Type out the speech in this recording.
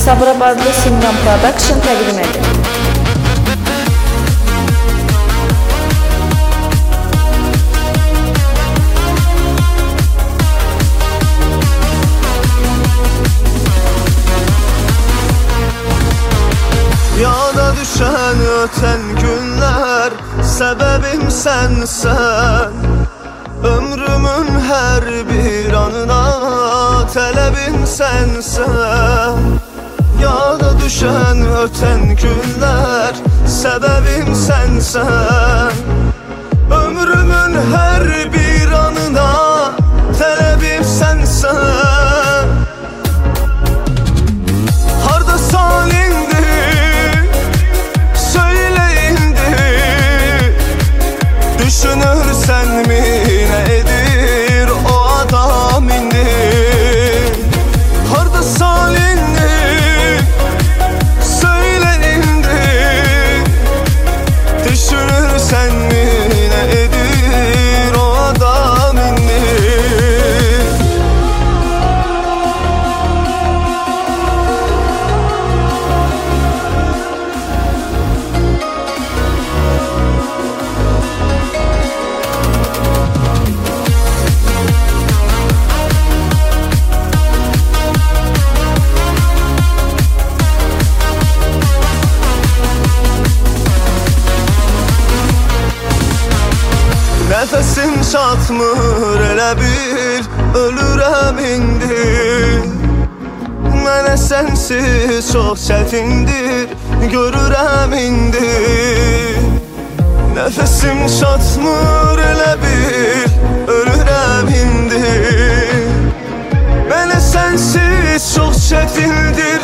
Sabirabadlı Simran Production təqdim edir. Yana düşen öten günler, sebebim sensen. Ömrümün her bir anına talebim sensen. Yana düşen öten günler, sebebim sensen. Ömrümün her bir anına talebim sensen. Harda salindi, düşünürsen mi nedir o adam indi? Harda salindi, söyle indi. Düşünürsen mi nedir o adam indi? Nefesim çatmır elə bil, ölürəm indi. Mənə sənsiz çox çətindir, görürəm indi. Nefesim çatmır elə bil, ölürəm indi. Mənə sənsiz çox çətindir,